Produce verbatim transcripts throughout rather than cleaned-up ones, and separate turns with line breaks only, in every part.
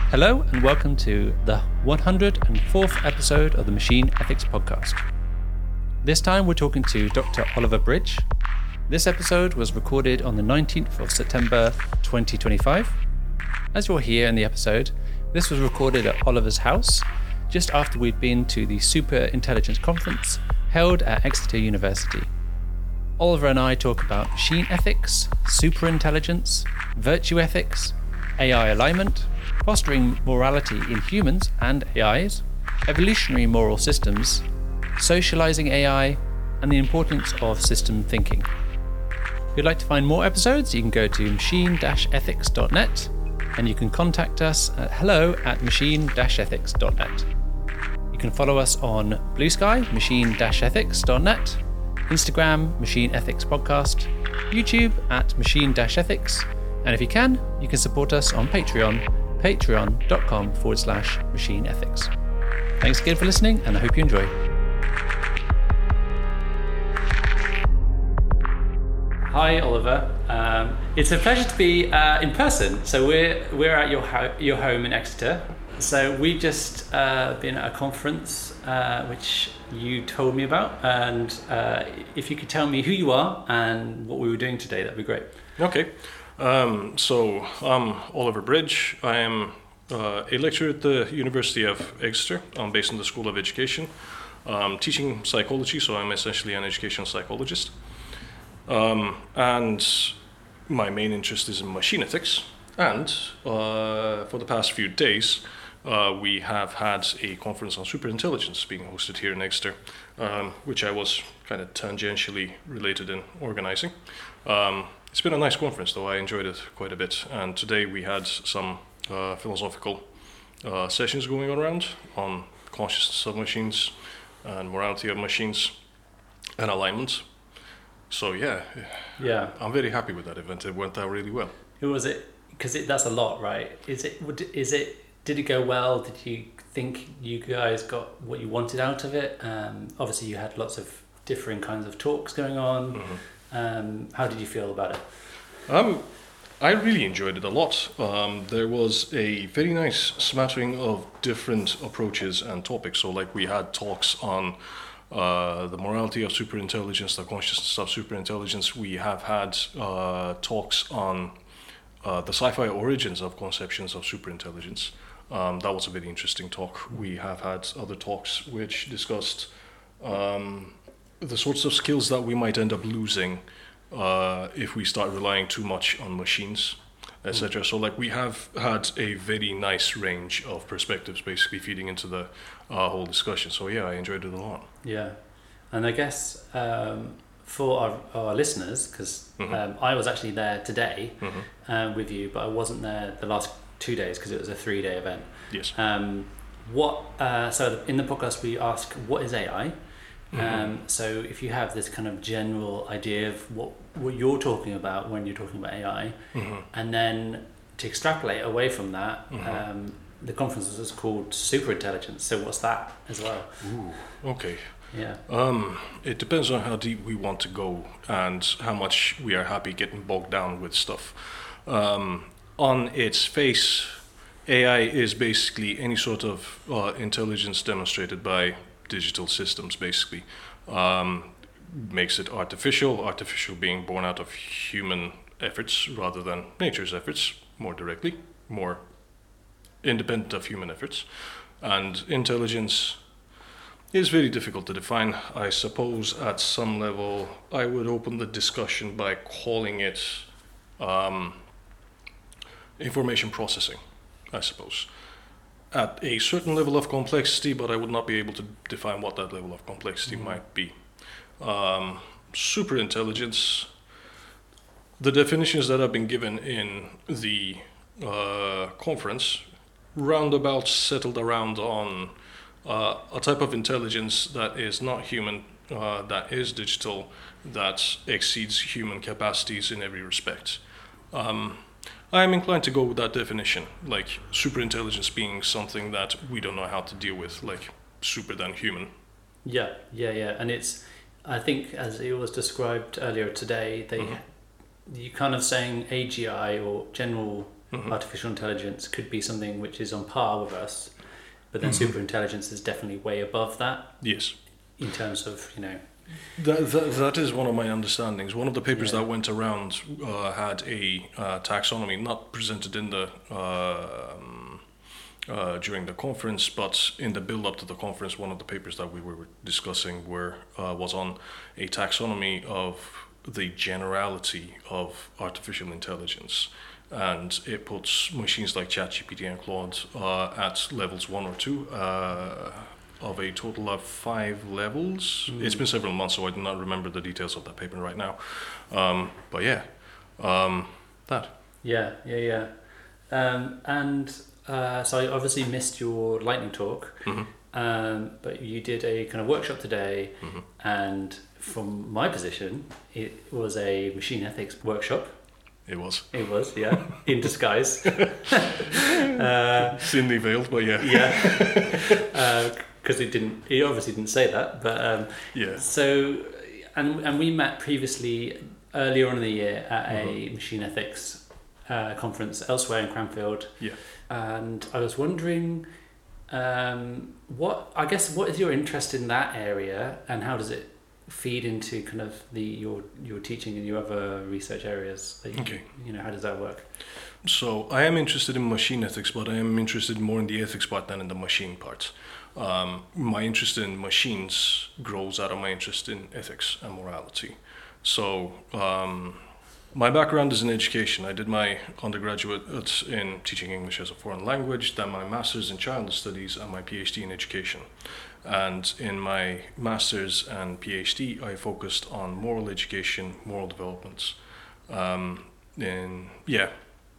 Hello and welcome to the one hundred fourth episode of the Machine Ethics Podcast. This time we're talking to Doctor Oliver Bridge. This episode was recorded on the nineteenth of September twenty twenty-five. As you'll hear in the episode, this was recorded at Oliver's house just after we'd been to the Super Intelligence Conference held at Exeter University. Oliver and I talk about machine ethics, superintelligence, virtue ethics, A I alignment, fostering morality in humans and A Is, evolutionary moral systems, socializing A I, and the importance of system thinking. If you'd like to find more episodes, you can go to machine dash ethics dot net and you can contact us at hello at machine dash ethics dot net. You can follow us on Blue Sky, machine dash ethics dot net, Instagram, Machine Ethics Podcast, YouTube at machine dash ethics, and if you can, you can support us on Patreon, patreon.com forward slash machine ethics. Thanks again for listening, and I hope you enjoy. Hi, Oliver. Um, it's a pleasure to be uh, in person. So we're we're at your ho- your home in Exeter. So we've just uh, been at a conference uh, which you told me about, and uh, if you could tell me who you are and what we were doing today, that'd be great.
Okay. Um, so I'm Oliver Bridge. I am uh, a lecturer at the University of Exeter. I'm based in the School of Education. I'm teaching psychology, so I'm essentially an educational psychologist. Um, and my main interest is in machine ethics. And uh, for the past few days, uh, we have had a conference on superintelligence being hosted here in Exeter, um, which I was kind of tangentially related in organizing. Um, It's been a nice conference, though. I enjoyed it quite a bit. And today we had some uh, philosophical uh, sessions going around on consciousness of machines and morality of machines and alignment. So yeah,
Yeah,
I'm very happy with that event. It went out really well.
who was it? Because it, that's a lot, right? Is it? would- Is it? Did it go well? Did you think you guys got what you wanted out of it? Um, obviously, you had lots of differing kinds of talks going on.
Mm-hmm.
Um, how did you feel about it?
Um, I really enjoyed it a lot. Um, there was a very nice smattering of different approaches and topics. So, like, we had talks on uh, the morality of superintelligence, the consciousness of superintelligence. We have had uh, talks on uh, the sci-fi origins of conceptions of superintelligence. Um, that was a very interesting talk. We have had other talks which discussed um, the sorts of skills that we might end up losing uh, if we start relying too much on machines, et cetera. Mm. So, like, we have had a very nice range of perspectives, basically feeding into the uh, whole discussion. So, yeah, I enjoyed it a lot.
Yeah, and I guess um, for our, our listeners, because
Mhm.
um, I was actually there today
Mhm.
uh, with you, but I wasn't there the last two days because it was a three-day event.
Yes.
Um, what? Uh, so in the podcast we ask, what is A I? Um,
Mhm.
so if you have this kind of general idea of what what you're talking about when you're talking about A I,
Mhm.
and then to extrapolate away from that,
Mhm.
um, the conference was called Superintelligence. So what's that as well?
Ooh, okay.
Yeah.
Um, it depends on how deep we want to go and how much we are happy getting bogged down with stuff. Um, on its face, A I is basically any sort of uh, intelligence demonstrated by digital systems, basically. Um, makes it artificial, artificial being born out of human efforts rather than nature's efforts, more directly, more independent of human efforts. And intelligence is very difficult to define. I suppose at some level I would open the discussion by calling it um, information processing, I suppose. At a certain level of complexity, but I would not be able to define what that level of complexity mm-hmm. might be. Um, superintelligence, the definitions that have been given in the uh, conference roundabout settled around on uh, a type of intelligence that is not human, uh, that is digital, that exceeds human capacities in every respect. Um, I am inclined to go with that definition, like superintelligence being something that we don't know how to deal with, like super than human.
Yeah, yeah, yeah. And it's, I think as it was described earlier today, they, mm-hmm. you kind of saying A G I or general mm-hmm. artificial intelligence could be something which is on par with us, but then mm-hmm. super intelligence is definitely way above that.
Yes.
In terms of, you know...
That, that, that is one of my understandings. One of the papers yeah. that went around uh, had a uh, taxonomy, not presented in the uh, um, uh, during the conference, but in the build-up to the conference, one of the papers that we were discussing were uh, was on a taxonomy of the generality of artificial intelligence, and it puts machines like ChatGPT and Claude uh, at levels one or two. Uh, of a total of five levels. Mm. It's been several months, so I do not remember the details of that paper right now. Um, but yeah, um, that.
Yeah, yeah, yeah. Um, and uh, so I obviously missed your lightning talk,
mm-hmm.
um, but you did a kind of workshop today,
mm-hmm.
and from my position, it was a machine ethics workshop.
It was.
It was, yeah, in disguise. uh,
Thinly veiled, but yeah.
Yeah. Uh, because it didn't, he obviously didn't say that, but um,
yeah.
So, and and we met previously earlier on in the year at
mm-hmm.
a machine ethics uh, conference elsewhere in Cranfield.
Yeah.
And I was wondering, um, what I guess what is your interest in that area, and how does it feed into kind of the your your teaching and your other research areas? That you,
okay.
You know, how does that work?
So I am interested in machine ethics, but I am interested more in the ethics part than in the machine part. Um, my interest in machines grows out of my interest in ethics and morality. So um, my background is in education. I did my undergraduate in teaching English as a foreign language, then my master's in child studies, and my PhD in education. And in my master's and PhD, I focused on moral education, moral development. Um, in yeah,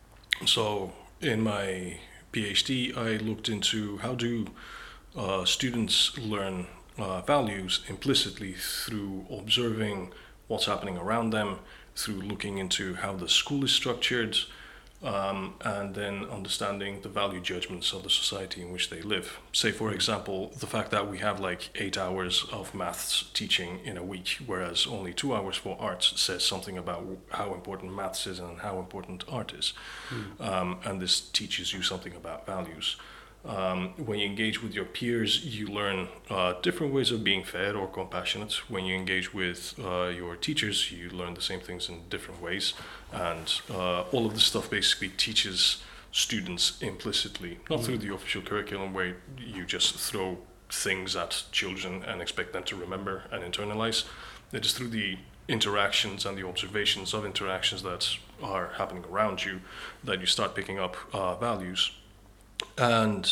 so in my PhD, I looked into how do Uh, students learn uh, values implicitly through observing what's happening around them, through looking into how the school is structured, um, and then understanding the value judgments of the society in which they live. Say, for example, the fact that we have like eight hours of maths teaching in a week, whereas only two hours for arts, says something about how important maths is and how important art is. Mm. Um, and this teaches you something about values. Um, when you engage with your peers, you learn uh, different ways of being fair or compassionate. When you engage with uh, your teachers, you learn the same things in different ways. And uh, all of this stuff basically teaches students implicitly, not mm-hmm. through the official curriculum where you just throw things at children and expect them to remember and internalize. It is through the interactions and the observations of interactions that are happening around you that you start picking up uh, values. And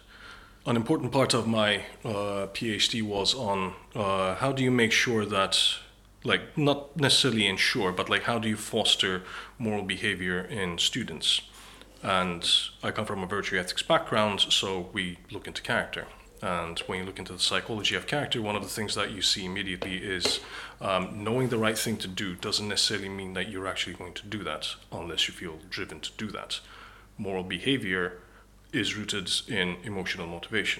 an important part of my uh, PhD was on uh, how do you make sure that, like, not necessarily ensure, but like how do you foster moral behavior in students? And I come from a virtue ethics background, so we look into character. And when you look into the psychology of character, one of the things that you see immediately is um, knowing the right thing to do doesn't necessarily mean that you're actually going to do that unless you feel driven to do that. Moral behavior is rooted in emotional motivation.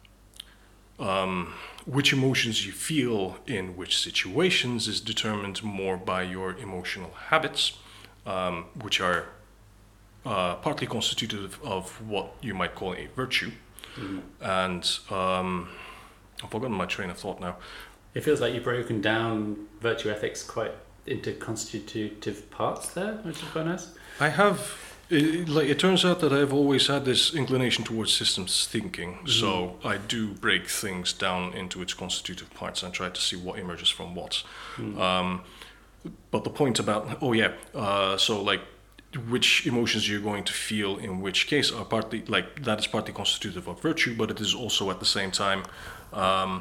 Um, which emotions you feel in which situations is determined more by your emotional habits, um, which are uh, partly constitutive of what you might call a virtue. Mm-hmm. And um, I've forgotten my train of thought now.
It feels like you've broken down virtue ethics quite into constitutive parts there, which is quite nice.
I have... It, like it turns out that I've always had this inclination towards systems thinking, mm-hmm. so I do break things down into its constitutive parts and try to see what emerges from what. Mm-hmm. Um, but the point about oh yeah, uh, so like which emotions you're going to feel in which case are partly like that is partly constitutive of virtue, but it is also at the same time um,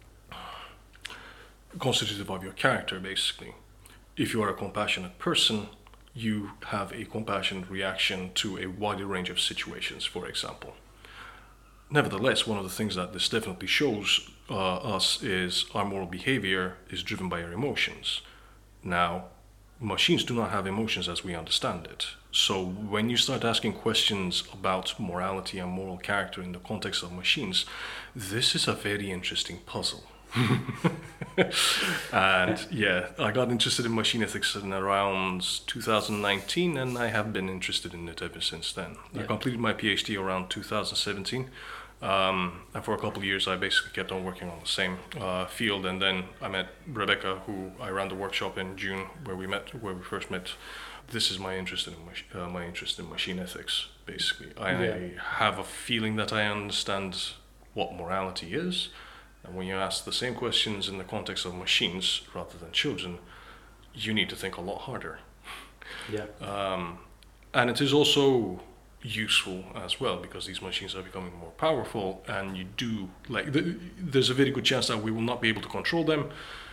constitutive of your character. Basically, if you are a compassionate person, you have a compassionate reaction to a wider range of situations, for example. Nevertheless, one of the things that this definitely shows uh, us is our moral behavior is driven by our emotions. Now, machines do not have emotions as we understand it. So when you start asking questions about morality and moral character in the context of machines, this is a very interesting puzzle. And yeah, I got interested in machine ethics in around two thousand nineteen, and I have been interested in it ever since then.
Yeah.
I completed my PhD around two thousand seventeen, um, and for a couple of years I basically kept on working on the same uh, field. And then I met Rebecca, who I ran the workshop in June, where we met, where we first met. This is my interest in mach- uh, my interest in machine ethics. Basically, I
Yeah.
have a feeling that I understand what morality is. And when you ask the same questions in the context of machines rather than children, you need to think a lot harder.
Yeah.
Um, and it is also useful as well, because these machines are becoming more powerful, and you do, like, th- there's a very good chance that we will not be able to control them.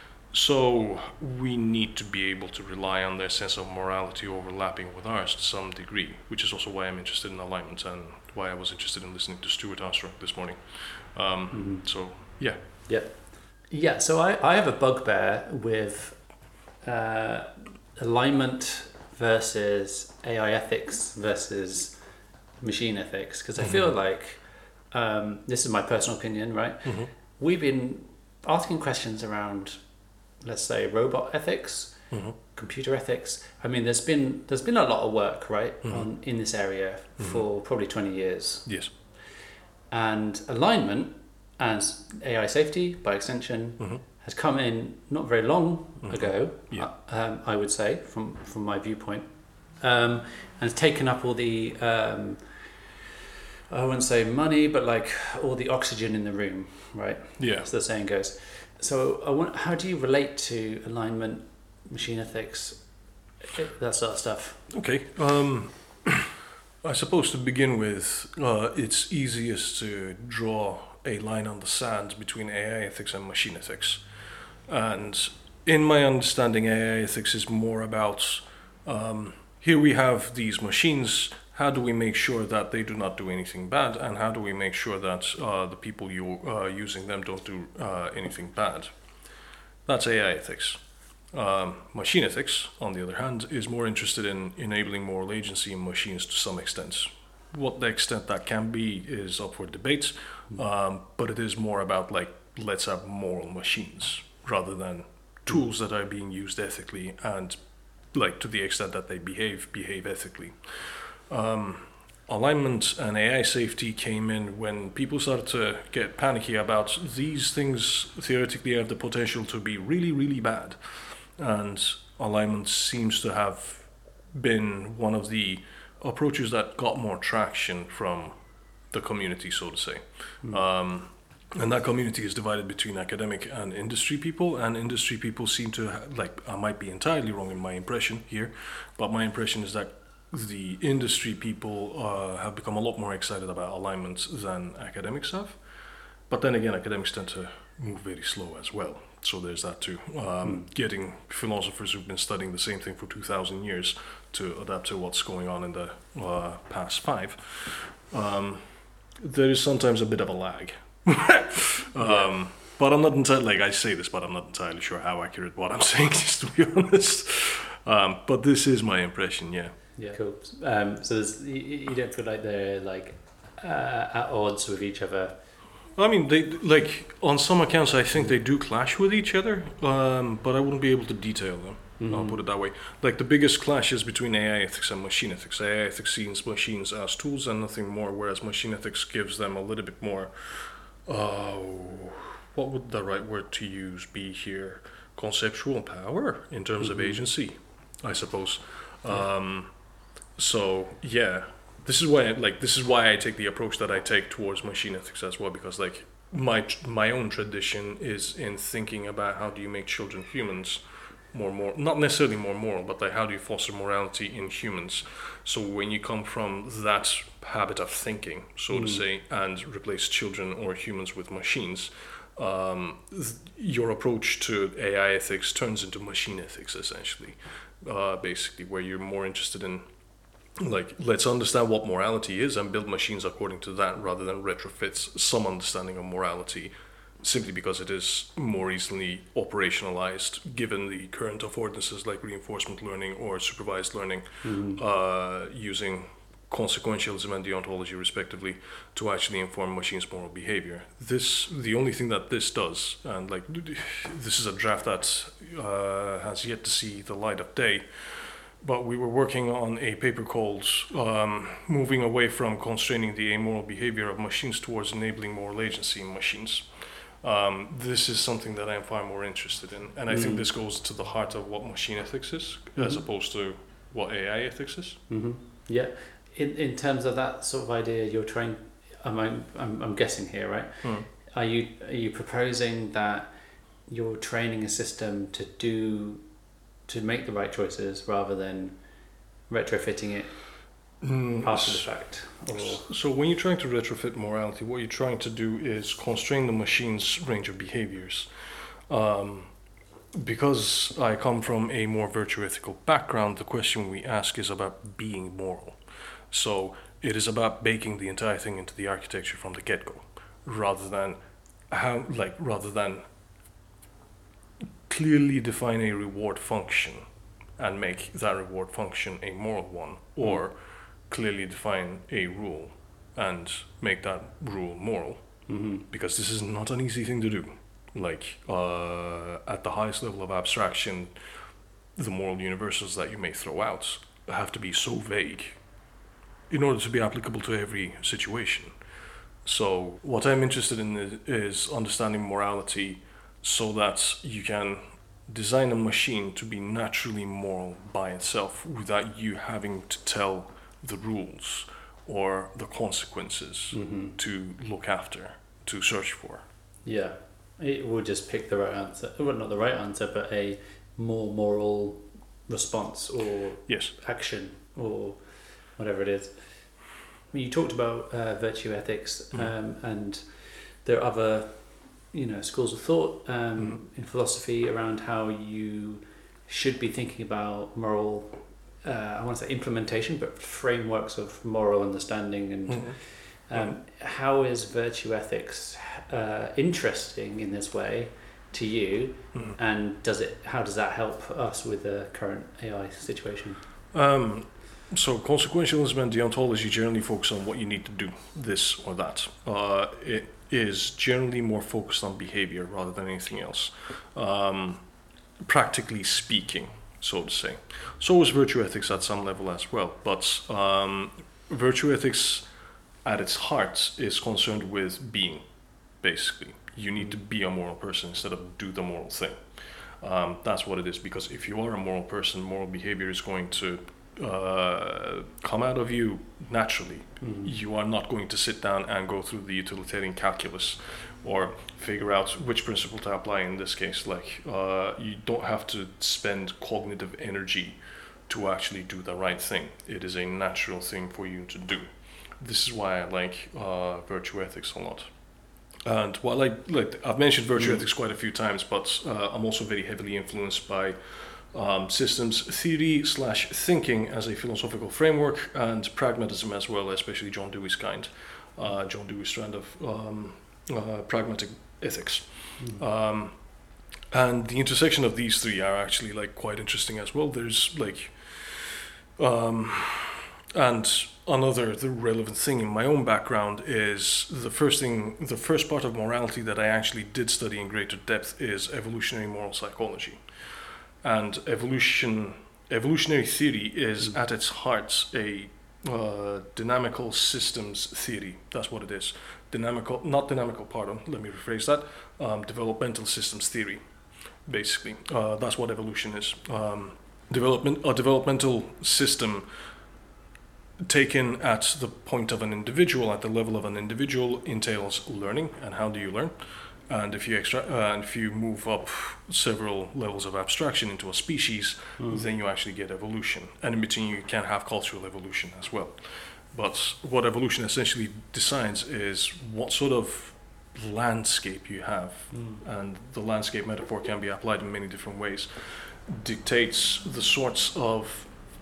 So we need to be able to rely on their sense of morality overlapping with ours to some degree, which is also why I'm interested in alignment and why I was interested in listening to Stuart Armstrong this morning. Um,
Mm-hmm.
So, yeah.
Yeah. Yeah, so I, I have a bugbear with uh, alignment versus A I ethics versus machine ethics, because I
Mm-hmm.
feel like, um, this is my personal opinion, right?
Mm-hmm.
We've been asking questions around, let's say, robot ethics,
Mm-hmm.
computer ethics. I mean, there's been there's been a lot of work, right,
Mhm.
on in this area for probably twenty years.
Yes.
And alignment, as A I safety by extension,
Mm-hmm.
has come in not very long
Mhm.
ago,
Yeah.
uh, um, I would say, from, from my viewpoint, um, and has taken up all the, um, I wouldn't say money, but like all the oxygen in the room, right?
Yeah.
As the saying goes. So I want, how do you relate to alignment, machine ethics, that sort of stuff?
Okay. Um, I suppose to begin with, uh, it's easiest to draw a line on the sand between A I ethics and machine ethics. And in my understanding, A I ethics is more about, um, here we have these machines, how do we make sure that they do not do anything bad, and how do we make sure that uh, the people you uh, using them don't do uh, anything bad? That's A I ethics. Um, machine ethics, on the other hand, is more interested in enabling moral agency in machines to some extent. What the extent that can be is up for debate, um, but it is more about, like, let's have moral machines rather than tools that are being used ethically and, like, to the extent that they behave, behave ethically. Um, alignment and A I safety came in when people started to get panicky about these things theoretically have the potential to be really, really bad. And alignment seems to have been one of the approaches that got more traction from the community, so to say. Mm. Um, and that community is divided between academic and industry people, and industry people seem to have, like, I might be entirely wrong in my impression here, but my impression is that the industry people uh, have become a lot more excited about alignment than academics have. But then again, academics tend to move very slow as well. So there's that too. Um, mm. Getting philosophers who've been studying the same thing for two thousand years to adapt to what's going on in the uh, past five. Um, there is sometimes a bit of a lag. um, yeah. But I'm not entirely, like I say this, but I'm not entirely sure how accurate what I'm saying is, to be honest. Um, but this is my impression, yeah.
Yeah, cool. Um, so there's, you, you don't feel like they're like uh, at odds with each other?
I mean, they, like, on some accounts I think they do clash with each other, um, but I wouldn't be able to detail them. Mm-hmm. I'll put it that way. Like, the biggest clash is between A I ethics and machine ethics. A I ethics sees machines as tools and nothing more, whereas machine ethics gives them a little bit more, uh, what would the right word to use be here? Conceptual power in terms mm-hmm. of agency, I suppose. Yeah. Um, so, yeah. This is why, like, this is why I take the approach that I take towards machine ethics as well, because, like, my my own tradition is in thinking about how do you make children humans more moral, not necessarily more moral, but like how do you foster morality in humans. So when you come from that habit of thinking, so mm. to say, and replace children or humans with machines, um, th- your approach to A I ethics turns into machine ethics essentially, uh, basically, where you're more interested in, like, let's understand what morality is and build machines according to that rather than retrofit some understanding of morality simply because it is more easily operationalized given the current affordances like reinforcement learning or supervised learning, mm-hmm. uh, using consequentialism and deontology respectively to actually inform machines' moral behavior. This the only thing that this does, and like this is a draft that uh, has yet to see the light of day, but we were working on a paper called um, moving away from constraining the amoral behavior of machines towards enabling moral agency in machines. Um, this is something that I am far more interested in, and I mm. think this goes to the heart of what machine ethics is, mm-hmm. as opposed to what A I ethics is.
Mm-hmm. Yeah. In in terms of that sort of idea, you're trying. I'm I'm I'm guessing here, right? Mm. Are you are you proposing that you're training a system to do to make the right choices rather than retrofitting it mm, after the fact? Or?
So when you're trying to retrofit morality, what you're trying to do is constrain the machine's range of behaviors. Um, because I come from a more virtue ethical background, the question we ask is about being moral. So it is about baking the entire thing into the architecture from the get-go, rather than how, like, rather than clearly define a reward function and make that reward function a moral one, or clearly define a rule and make that rule moral. Mm-hmm. Because this is not an easy thing to do. Like, uh, at the highest level of abstraction, the moral universals that you may throw out have to be so vague in order to be applicable to every situation. So what I'm interested in is understanding morality so that you can design a machine to be naturally moral by itself without you having to tell the rules or the consequences mm-hmm. to look after, to search for.
Yeah, it will just pick the right answer. Well, not the right answer, but a more moral response or
yes.
action or whatever it is. You talked about uh, virtue ethics, um, mm. and there are other, you know, schools of thought um, mm. in philosophy around how you should be thinking about moral. Uh, I want to say implementation, but frameworks of moral understanding. And mm. um, mm. how is virtue ethics uh, interesting in this way to you? Mm. And does it? How does that help us with the current A I situation?
Um, So consequentialism and deontology generally focus on what you need to do, this or that. Uh, it is generally more focused on behavior rather than anything else, um, practically speaking, so to say. So is virtue ethics at some level as well, but um, virtue ethics at its heart is concerned with being, basically. You need to be a moral person instead of do the moral thing. Um, that's what it is, because if you are a moral person, moral behavior is going to Uh, come out of you naturally. Mm-hmm. You are not going to sit down and go through the utilitarian calculus or figure out which principle to apply in this case. Like, uh, you don't have to spend cognitive energy to actually do the right thing. It is a natural thing for you to do. This is why I like uh, virtue ethics a lot. And while I like, I've mentioned virtue mm-hmm. ethics quite a few times, but uh, I'm also very heavily influenced by Um, systems theory slash thinking as a philosophical framework, and pragmatism as well, especially John Dewey's kind, uh, John Dewey's strand of um, uh, pragmatic ethics. Mm. Um, and the intersection of these three are actually like quite interesting as well. There's like, um, and another the relevant thing in my own background is the first thing, the first part of morality that I actually did study in greater depth is evolutionary moral psychology. And evolution, evolutionary theory is mm. at its heart a uh, dynamical systems theory. That's what it is. Dynamical, not dynamical, pardon, let me rephrase that. Um, developmental systems theory, basically. Uh, that's what evolution is. Um, development, a developmental system taken at the point of an individual, at the level of an individual, entails learning. And how do you learn? And if you extra, uh, and if you move up several levels of abstraction into a species, mm. then you actually get evolution. And in between, you can have cultural evolution as well. But what evolution essentially decides is what sort of landscape you have, mm. and the landscape metaphor can be applied in many different ways, dictates the sorts of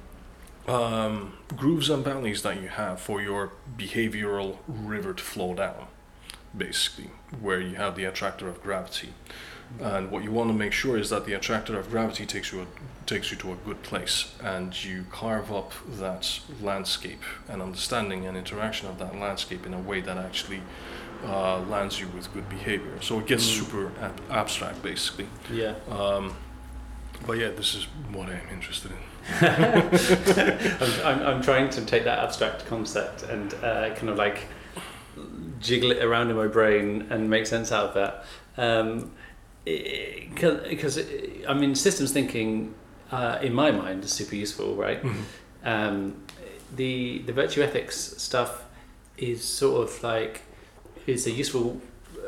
um, grooves and valleys that you have for your behavioral river to flow down, basically, where you have the attractor of gravity. And what you want to make sure is that the attractor of gravity takes you a, takes you to a good place, and you carve up that landscape and understanding and interaction of that landscape in a way that actually uh, lands you with good behavior. So it gets mm. super ab- abstract, basically.
Yeah.
Um, but yeah, this is what I'm interested in.
I'm, I'm, I'm trying to take that abstract concept and uh, kind of like jiggle it around in my brain and make sense out of that. Um, because I mean, systems thinking uh, in my mind is super useful, right?
Mm-hmm.
Um, the the virtue ethics stuff is sort of like is a useful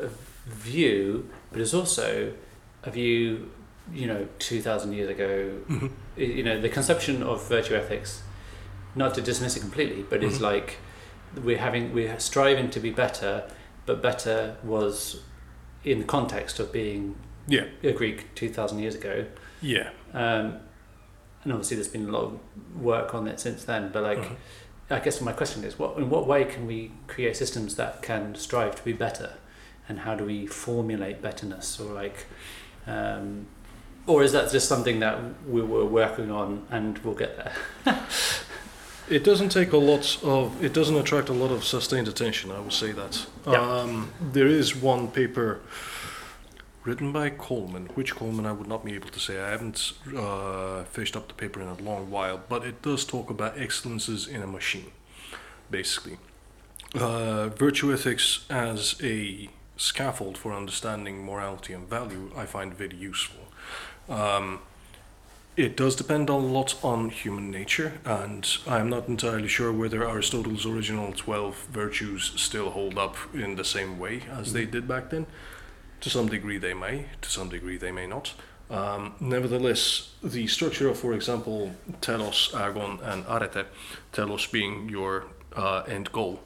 view, but it's also a view, you know, two thousand years ago.
Mm-hmm.
You know, the conception of virtue ethics, not to dismiss it completely, but it's mm-hmm. like we're having we're striving to be better, but better was in the context of being
yeah
a Greek two thousand years ago.
Yeah.
Um, and obviously there's been a lot of work on it since then, but like mm-hmm. I guess my question is, what in what way can we create systems that can strive to be better, and how do we formulate betterness, or like um, or is that just something that we were working on and we'll get there?
It doesn't take a lot of, it doesn't attract a lot of sustained attention, I would say that.
Yeah.
Um, there is one paper written by Coleman, which Coleman I would not be able to say. I haven't uh, fished up the paper in a long while, but it does talk about excellences in a machine, basically. Uh, virtue ethics as a scaffold for understanding morality and value, I find very useful. Um, It does depend a lot on human nature, and I'm not entirely sure whether Aristotle's original twelve virtues still hold up in the same way as they did back then. To some degree they may, to some degree they may not. Um, nevertheless, the structure of, for example, telos, agon, and arete, telos being your uh, end goal,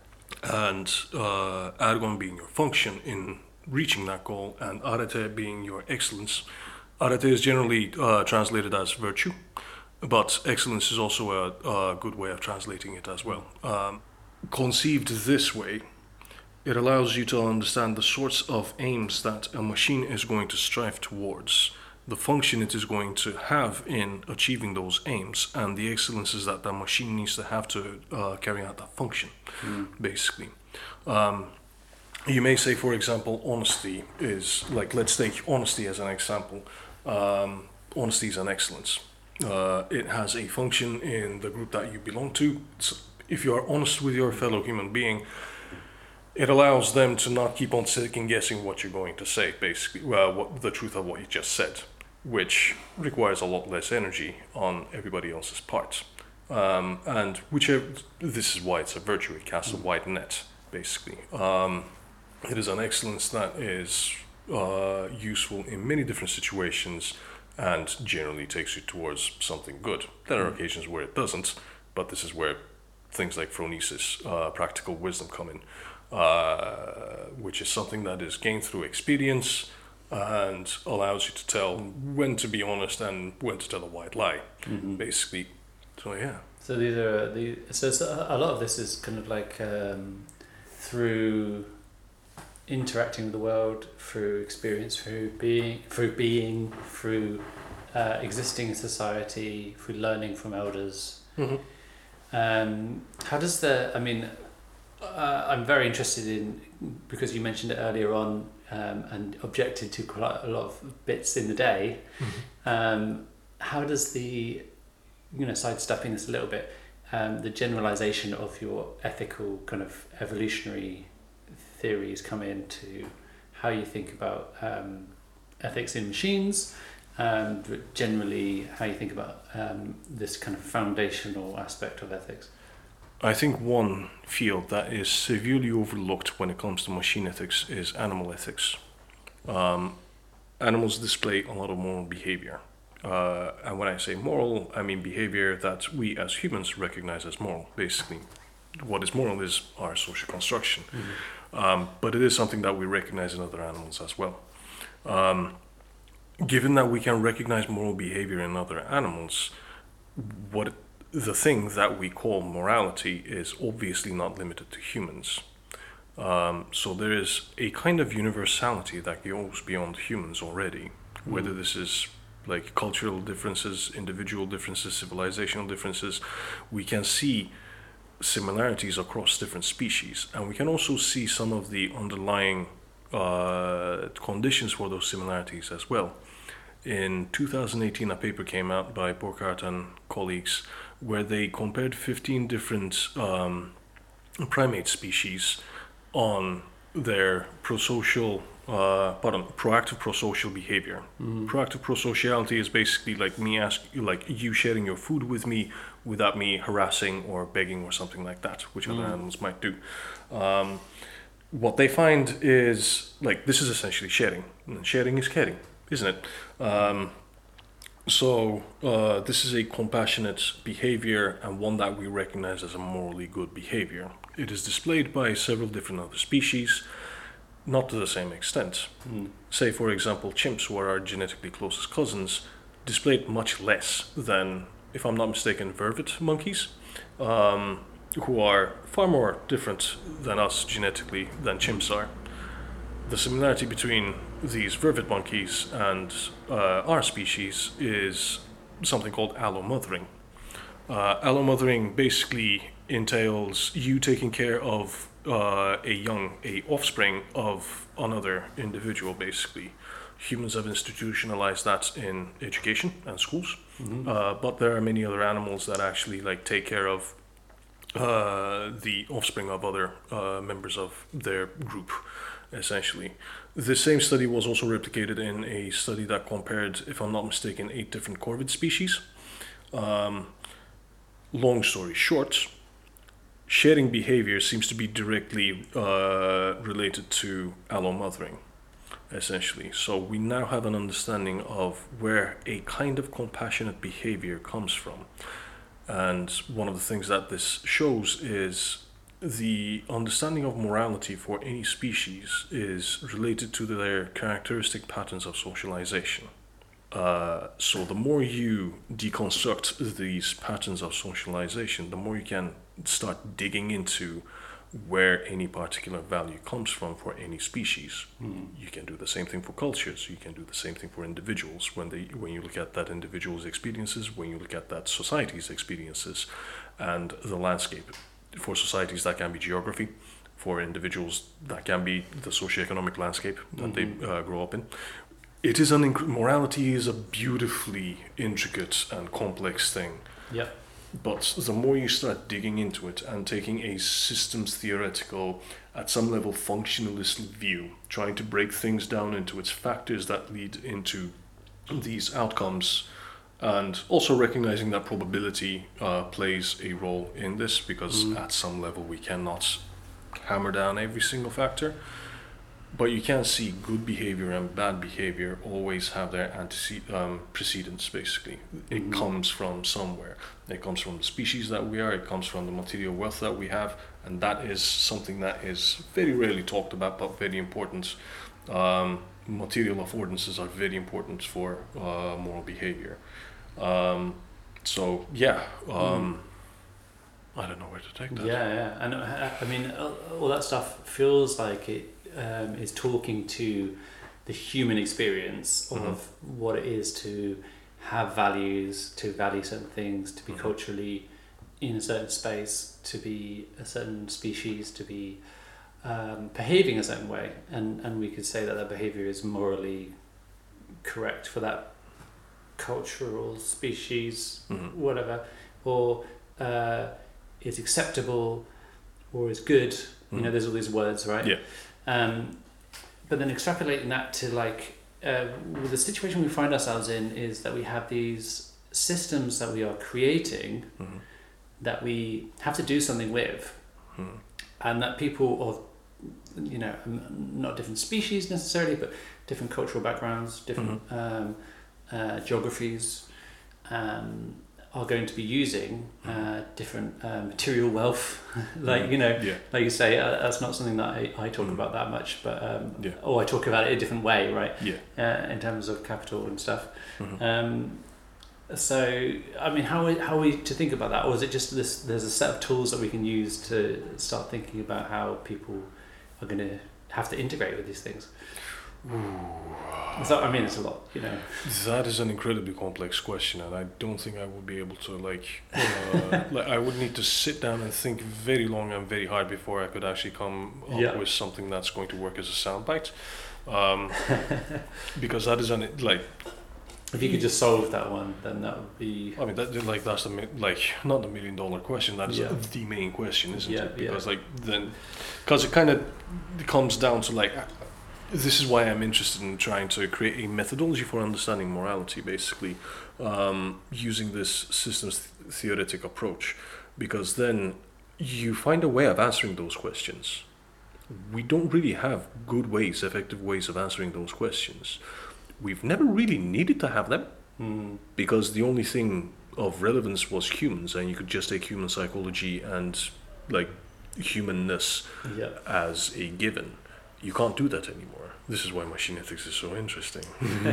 and uh, agon being your function in reaching that goal, and arete being your excellence. Arete is generally uh, translated as virtue, but excellence is also a, a good way of translating it as well. Um, conceived this way, it allows you to understand the sorts of aims that a machine is going to strive towards, the function it is going to have in achieving those aims, and the excellences that the machine needs to have to uh, carry out that function, mm. basically. Um, you may say, for example, honesty is, like, let's take honesty as an example. Um, honesty is an excellence. Uh, it has a function in the group that you belong to. So if you are honest with your fellow human being, it allows them to not keep on second guessing what you're going to say, basically, well, what, the truth of what you just said, which requires a lot less energy on everybody else's part. Um, and whichever, this is why it's a virtue, it casts a wide net, basically. Um, it is an excellence that is uh, useful in many different situations and generally takes you towards something good. There are occasions where it doesn't, but this is where things like phronesis, uh, practical wisdom come in, uh, which is something that is gained through experience and allows you to tell when to be honest and when to tell a white lie, mm-hmm. basically. So yeah.
So these are the so, so a lot of this is kind of like um, through interacting with the world, through experience, through being, through being, through uh, existing in society, through learning from elders.
Mm-hmm.
Um, how does the? I mean, uh, I'm very interested in, because you mentioned it earlier on um, and objected to quite a lot of bits in the day.
Mm-hmm.
Um, how does the, you know, sidestepping this a little bit, um, the generalization of your ethical kind of evolutionary theories come into how you think about um, ethics in machines, and generally how you think about um, this kind of foundational aspect of ethics?
I think one field that is severely overlooked when it comes to machine ethics is animal ethics. Um, animals display a lot of moral behavior. Uh, and when I say moral, I mean behavior that we as humans recognize as moral, basically. What is moral is our social construction. Mm-hmm. Um, but it is something that we recognize in other animals as well. Um, given that we can recognize moral behavior in other animals, what the thing that we call morality is obviously not limited to humans. Um, so there is a kind of universality that goes beyond humans already, mm. whether this is like cultural differences, individual differences, civilizational differences. We can see similarities across different species, and we can also see some of the underlying uh, conditions for those similarities as well. In two thousand eighteen, a paper came out by Burkhardt and colleagues where they compared fifteen different um, primate species on their prosocial, uh, pardon, proactive prosocial behavior. Mm. Proactive prosociality is basically like me ask, like you sharing your food with me without me harassing or begging or something like that, which mm. other animals might do. Um, what they find is like this is essentially sharing, and sharing is caring, isn't it? Um, so uh, this is a compassionate behavior and one that we recognize as a morally good behavior. It is displayed by several different other species, not to the same extent. Mm. Say, for example, chimps, who are our genetically closest cousins, displayed much less than, if I'm not mistaken, vervet monkeys, um, who are far more different than us genetically than chimps are. The similarity between these vervet monkeys and uh, our species is something called allomothering. Uh, allomothering basically entails you taking care of uh, a young, a offspring of another individual, basically. Humans have institutionalized that in education and schools, mm-hmm. uh, but there are many other animals that actually like take care of uh, the offspring of other uh, members of their group, essentially. The same study was also replicated in a study that compared, if I'm not mistaken, eight different corvid species. Um, long story short, sharing behavior seems to be directly uh, related to allomothering, essentially. So we now have an understanding of where a kind of compassionate behavior comes from. And one of the things that this shows is the understanding of morality for any species is related to their characteristic patterns of socialization. Uh, so the more you deconstruct these patterns of socialization, the more you can start digging into where any particular value comes from for any species. Mm. You can do the same thing for cultures. You can do the same thing for individuals. When they, when you look at that individual's experiences, when you look at that society's experiences, and the landscape. For societies, that can be geography. For individuals, that can be the socioeconomic landscape that mm-hmm. they uh, grow up in. It is an inc- morality is a beautifully intricate and complex thing.
Yeah.
But the more you start digging into it and taking a systems theoretical, at some level functionalist view, trying to break things down into its factors that lead into these outcomes, and also recognizing that probability uh, plays a role in this, because mm. at some level we cannot hammer down every single factor. But you can see good behavior and bad behavior always have their antecedent um, precedents, basically. It mm-hmm. comes from somewhere. It comes from the species that we are, it comes from the material wealth that we have, and that is something that is very rarely talked about, but very important. Um, material affordances are very important for uh, moral behavior. Um, so, yeah, um, mm. I don't know where to take that.
Yeah, yeah. And uh, I mean, all that stuff feels like it Um, is talking to the human experience of mm-hmm. what it is to have values, to value certain things, to be mm-hmm. culturally in a certain space, to be a certain species, to be um, behaving a certain way, and and we could say that that behavior is morally correct for that cultural species, mm-hmm. whatever, or uh, is acceptable, or is good. Mm-hmm. You know, there's all these words, right?
Yeah.
Um, but then extrapolating that to like uh, the situation we find ourselves in is that we have these systems that we are creating mm-hmm. that we have to do something with, mm-hmm. and that people of, you know, not different species necessarily, but different cultural backgrounds, different mm-hmm. um, uh, geographies, um, are going to be using uh, different uh, material wealth, like, you know, yeah. like you say, uh, that's not something that I, I talk mm. about that much, but um, yeah. or I talk about it a different way, right?
Yeah.
Uh, in terms of capital and stuff.
Mm-hmm.
Um, so, I mean, how are, how are we to think about that, or is it just this? There's a set of tools that we can use to start thinking about how people are going to have to integrate with these things? So, I mean, it's a lot, you know.
That is an incredibly complex question, and I don't think I would be able to like. Uh, like I would need to sit down and think very long and very hard before I could actually come up
Yeah.
with something that's going to work as a soundbite. Um, because that is an like.
If you could just solve that one, then that would be.
I mean, that like that's the mi- like not the million dollar question. That is
Yeah.
the main question, isn't
Yeah,
it? Because
yeah.
like then, because it kind of comes down to like, this is why I'm interested in trying to create a methodology for understanding morality, basically, um, using this systems th- theoretic approach, because then you find a way of answering those questions. We don't really have good ways, effective ways of answering those questions. We've never really needed to have them,
Mm.
because the only thing of relevance was humans, and you could just take human psychology and like humanness
Yeah.
as a given. You can't do that anymore. This is why machine ethics is so interesting.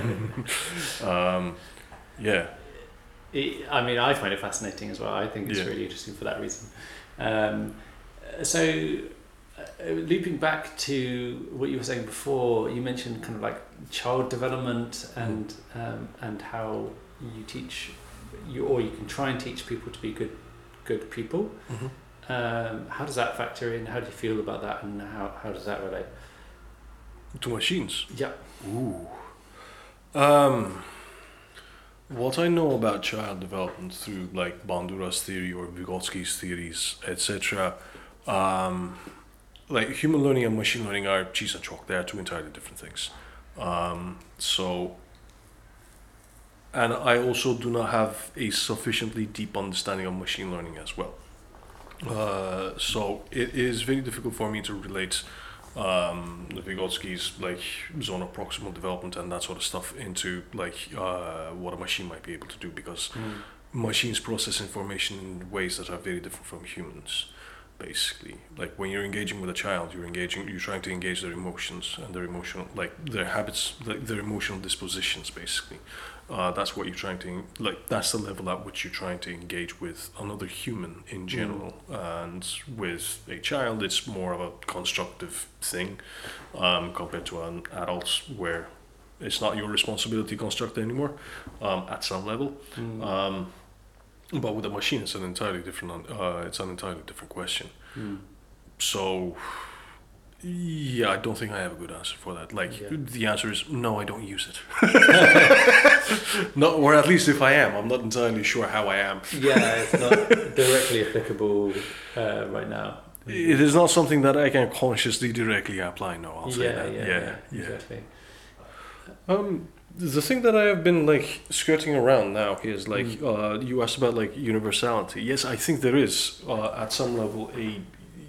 um, yeah.
It, I mean, I find it fascinating as well. I think it's
Yeah.
really interesting for that reason. Um, so, uh, looping back to what you were saying before, you mentioned kind of like child development and um, and how you teach, you or you can try and teach people to be good good people.
Mm-hmm.
Um, how does that factor in? How do you feel about that, and how, how does that relate?
To machines.
Yeah.
Ooh. Um, what I know about child development through like Bandura's theory or Vygotsky's theories, et cetera. Um, like human learning and machine learning are cheese and chalk. They are two entirely different things. Um, so, and I also do not have a sufficiently deep understanding of machine learning as well. Uh, so it is very difficult for me to relate um, the Vygotsky's like zone of proximal development and that sort of stuff into like uh, what a machine might be able to do, because
Mm.
machines process information in ways that are very different from humans. Basically, like when you're engaging with a child, you're engaging, you're trying to engage their emotions and their emotional, like their habits, like their emotional dispositions. Basically, uh, that's what you're trying to, like that's the level at which you're trying to engage with another human in general. Mm. And with a child, it's more of a constructive thing um, compared to an adult, where it's not your responsibility to construct anymore um, at some level.
Mm.
Um, But with a machine, it's an entirely different. Uh, it's an entirely different question.
Mm.
So, yeah, I don't think I have a good answer for that. Like,
Yeah.
the answer is no. I don't use it. No, or at least if I am, I'm not entirely sure how I am.
Yeah, it's not directly applicable uh, right now.
It is not something that I can consciously directly apply. No, I'll say
yeah,
that.
yeah,
Yeah,
yeah,
yeah.
exactly.
Um, the thing that I have been like skirting around now is like
Mm.
uh, you asked about like universality. Yes, I think there is uh, at some level a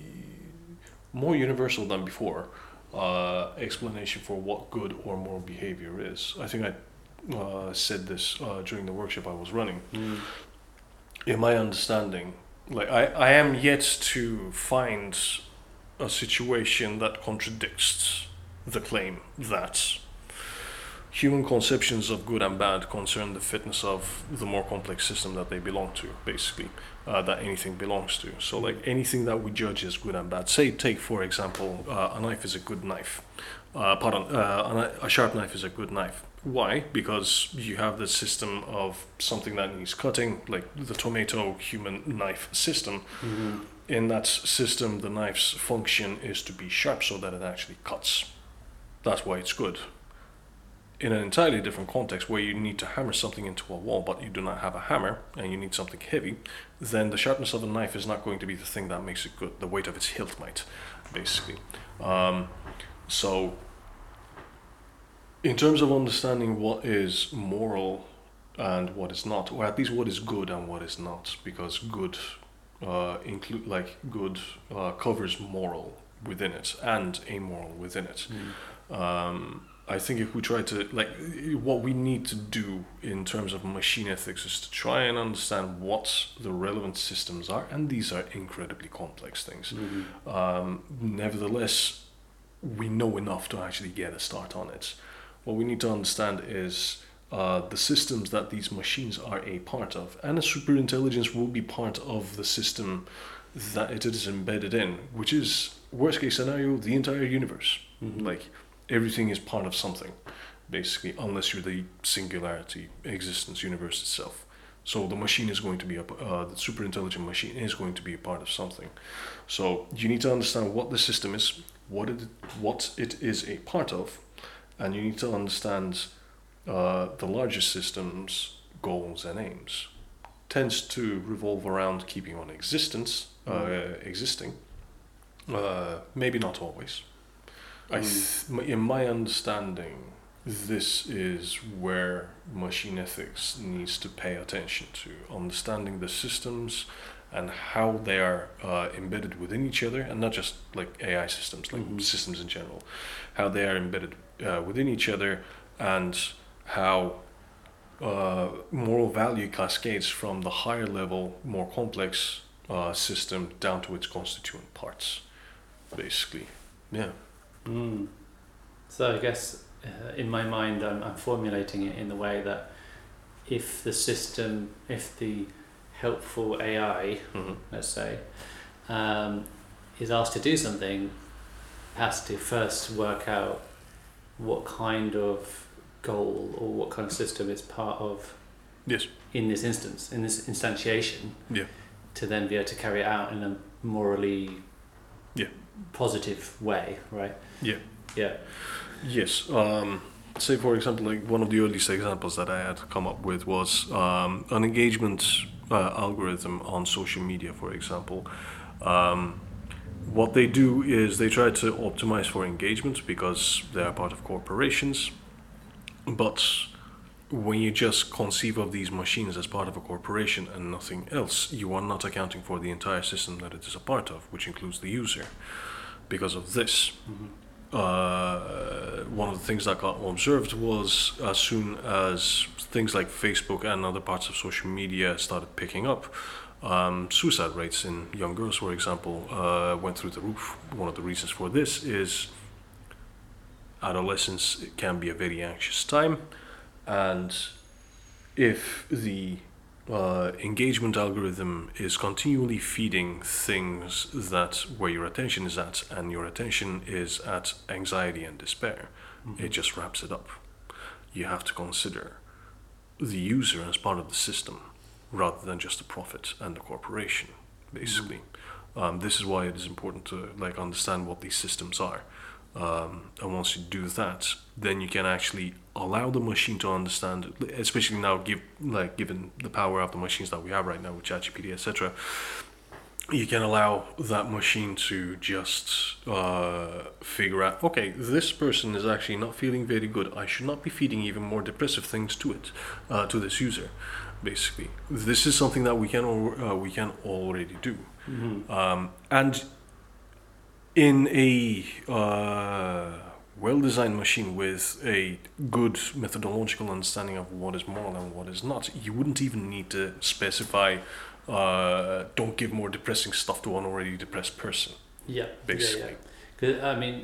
more universal than before uh, explanation for what good or moral behavior is. I think I uh, said this uh, during the workshop I was running.
Mm.
In my understanding, like I, I am yet to find a situation that contradicts the claim that human conceptions of good and bad concern the fitness of the more complex system that they belong to, basically, uh, that anything belongs to. So like anything that we judge as good and bad, say take for example, uh, a knife is a good knife, uh, pardon, uh, a, kni- a sharp knife is a good knife. Why? Because you have the system of something that needs cutting, like the tomato human knife system.
Mm-hmm.
In that system, the knife's function is to be sharp so that it actually cuts. That's why it's good. In an entirely different context where you need to hammer something into a wall but you do not have a hammer and you need something heavy, then the sharpness of the knife is not going to be the thing that makes it good. The weight of its hilt might, basically. Um, so, in terms of understanding what is moral and what is not, or at least what is good and what is not, because good uh, include like good uh, covers moral within it and amoral within it.
Mm.
Um, I think if we try to, like, what we need to do in terms of machine ethics is to try and understand what the relevant systems are, and these are incredibly complex things.
Mm-hmm.
Um, nevertheless, we know enough to actually get a start on it. What we need to understand is uh, the systems that these machines are a part of, and a superintelligence will be part of the system that it is embedded in, which is worst case scenario, the entire universe.
Mm-hmm.
Like everything is part of something, basically, unless you're the singularity existence universe itself. So the machine is going to be a uh, the super intelligent machine is going to be a part of something. So you need to understand what the system is, what it what it is a part of, and you need to understand uh, the larger system's goals and aims. Tends to revolve around keeping on existence, uh, mm. existing. Uh, maybe not always. Mm. I th- in my understanding, this is where machine ethics needs to pay attention to, understanding the systems and how they are uh, embedded within each other, and not just like A I systems, like mm-hmm. systems in general, how they are embedded uh, within each other, and how uh, moral value cascades from the higher level, more complex uh, system down to its constituent parts, basically. Yeah.
Mm. So I guess uh, in my mind, I'm, I'm formulating it in the way that if the system, if the helpful A I, mm-hmm. let's say, um, is asked to do something, has to first work out what kind of goal or what kind of system it's part of.
Yes.
In this instance, in this instantiation.
Yeah.
To then be able to carry it out in a morally.
Yeah.
Positive way, right?
Yeah.
Yeah.
Yes. Um, say, for example, like one of the earliest examples that I had come up with was um, an engagement uh, algorithm on social media, for example. Um, what they do is they try to optimize for engagement because they are part of corporations. But when you just conceive of these machines as part of a corporation and nothing else, you are not accounting for the entire system that it is a part of, which includes the user. Because of this, mm-hmm. uh, one of the things that got observed was as soon as things like Facebook and other parts of social media started picking up, um, suicide rates in young girls, for example, uh, went through the roof. One of the reasons for this is adolescence can be a very anxious time, and if the uh, engagement algorithm is continually feeding things that where your attention is at, and your attention is at anxiety and despair, mm-hmm. it just wraps it up. You have to consider the user as part of the system rather than just the profit and the corporation, basically. Mm-hmm. Um, this is why it is important to like understand what these systems are. Um, and once you do that, then you can actually allow the machine to understand, especially now, give like given the power of the machines that we have right now with ChatGPT, et cetera. You can allow that machine to just uh, figure out, okay, this person is actually not feeling very good. I should not be feeding even more depressive things to it, uh, to this user. Basically, this is something that we can al- uh, we can already do, mm-hmm. um, and. In a uh, well-designed machine with a good methodological understanding of what is moral and what is not, you wouldn't even need to specify, uh, don't give more depressing stuff to an already depressed person.
Yeah,
basically.
Yeah, yeah. 'Cause, I mean,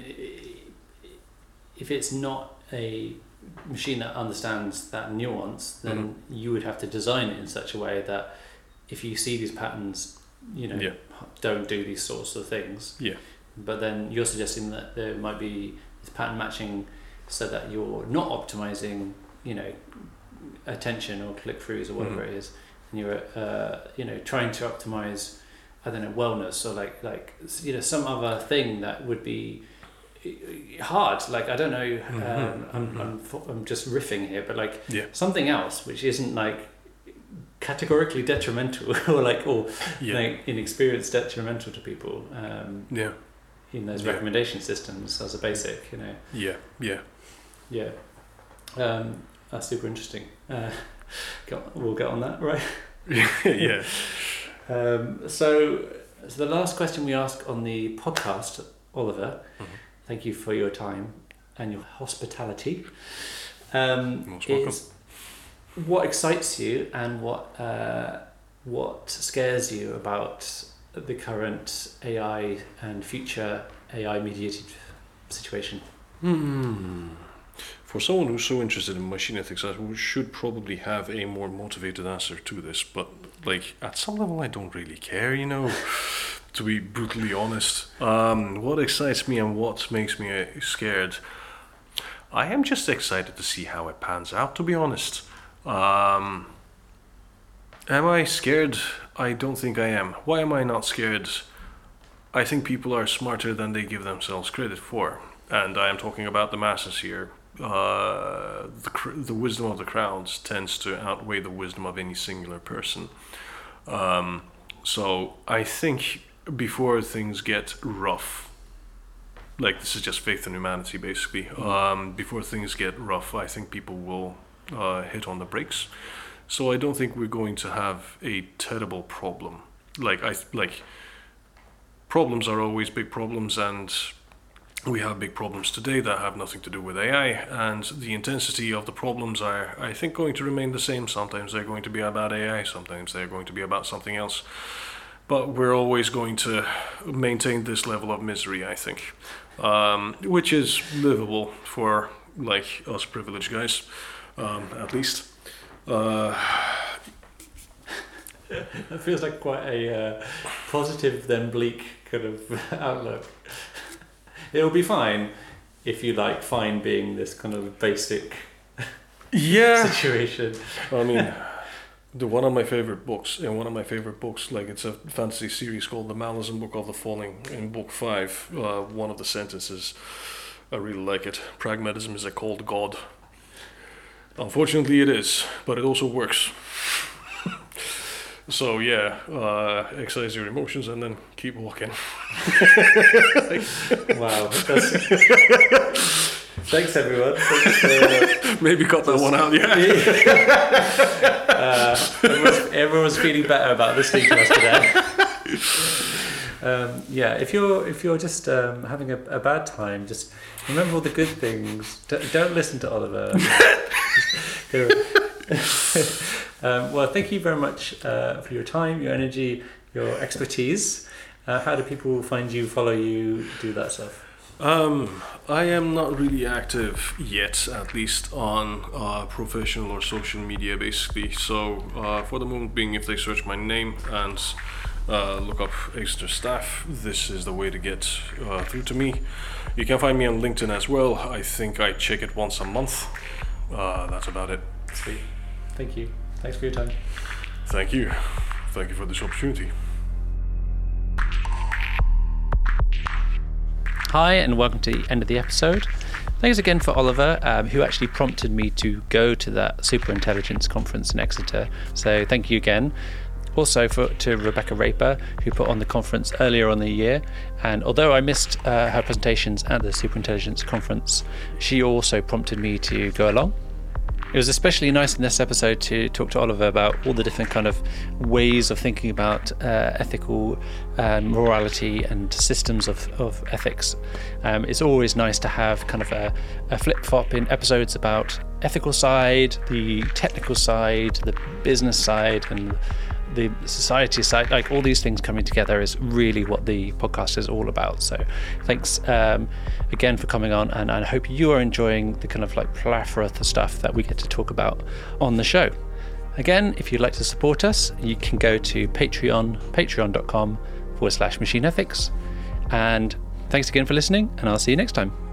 if it's not a machine that understands that nuance, then mm-hmm. you would have to design it in such a way that if you see these patterns, you know, yeah. don't do these sorts of things.
Yeah.
But then you're suggesting that there might be this pattern matching so that you're not optimizing, you know, attention or click-throughs or whatever mm-hmm. it is, and you're, uh, you know, trying to optimize, I don't know, wellness or like, like you know, some other thing that would be hard. Like, I don't know, mm-hmm. um, I'm, mm-hmm. I'm, I'm just riffing here, but like
yeah.
something else which isn't like categorically detrimental or like, or
yeah.
like in experience detrimental to people. Um,
yeah.
in those
yeah.
recommendation systems as a basic, you know.
Yeah, yeah.
Yeah. Um, that's super interesting. Uh, got, we'll get on that, right?
yeah.
Um, so, so the last question we ask on the podcast, Oliver, mm-hmm. thank you for your time and your hospitality, um,
Most welcome.
is what excites you and what uh, what scares you about the current A I and future A I mediated situation?
Hmm. For someone who's so interested in machine ethics, I should probably have a more motivated answer to this, but like at some level I don't really care, you know. to be brutally honest. Um, what excites me and what makes me uh, scared? I am just excited to see how it pans out, to be honest. Um, am I scared? I don't think I am. Why am I not scared? I think people are smarter than they give themselves credit for. And I am talking about the masses here. Uh, the, cr- the wisdom of the crowds tends to outweigh the wisdom of any singular person. Um, so I think before things get rough, like this is just faith in humanity basically, um, before things get rough, I think people will uh, hit on the brakes. So I don't think we're going to have a terrible problem. Like I like problems are always big problems, and we have big problems today that have nothing to do with A I, and the intensity of the problems are, I think, going to remain the same. Sometimes they're going to be about A I, sometimes they're going to be about something else. But we're always going to maintain this level of misery, I think, um, which is livable for, like, us privileged guys, um, at least. Uh,
That feels like quite a uh, positive then bleak kind of outlook. It'll be fine if you like fine being this kind of basic
yeah.
situation.
I mean, the one of my favorite books, and one of my favorite books, like it's a fantasy series called The Malazan Book of the Falling. In book five, uh, one of the sentences, I really like it. Pragmatism is a cold god. Unfortunately, it is, but it also works. So yeah, uh, exercise your emotions and then keep walking.
Wow. That's... Thanks everyone. Thanks for, uh,
Maybe cut that one out, yeah.
uh, everyone's, everyone's feeling better about listening to us today. Um, yeah, if you're if you're just um, having a, a bad time, just remember all the good things. D- don't listen to Oliver. Um, well, thank you very much uh, for your time, your energy, your expertise. Uh, how do people find you, follow you, do that stuff?
Um, I am not really active yet, at least on uh, professional or social media, basically. So, uh, for the moment being, if they search my name and uh, look up Exeter Staff, this is the way to get uh, through to me. You can find me on LinkedIn as well. I think I check it once a month. Uh, that's about it.
Sweet. Thank you. Thanks for your time.
Thank you. Thank you for this opportunity.
Hi, and welcome to the end of the episode. Thanks again for Oliver, um, who actually prompted me to go to that Superintelligence conference in Exeter. So thank you again. Also for to Rebecca Raper, who put on the conference earlier on the year. And although I missed uh, her presentations at the Superintelligence conference, she also prompted me to go along. It was especially nice in this episode to talk to Oliver about all the different kind of ways of thinking about uh, ethical um, morality and systems of, of ethics. Um, it's always nice to have kind of a, a flip-flop in episodes about ethical side, the technical side, the business side, and the society side. Like all these things coming together is really what the podcast is all about. So thanks um, again for coming on, and I hope you are enjoying the kind of like plethora of stuff that we get to talk about on the show. Again, if you'd like to support us, you can go to Patreon, patreon.com forward slash machine ethics. And thanks again for listening, and I'll see you next time.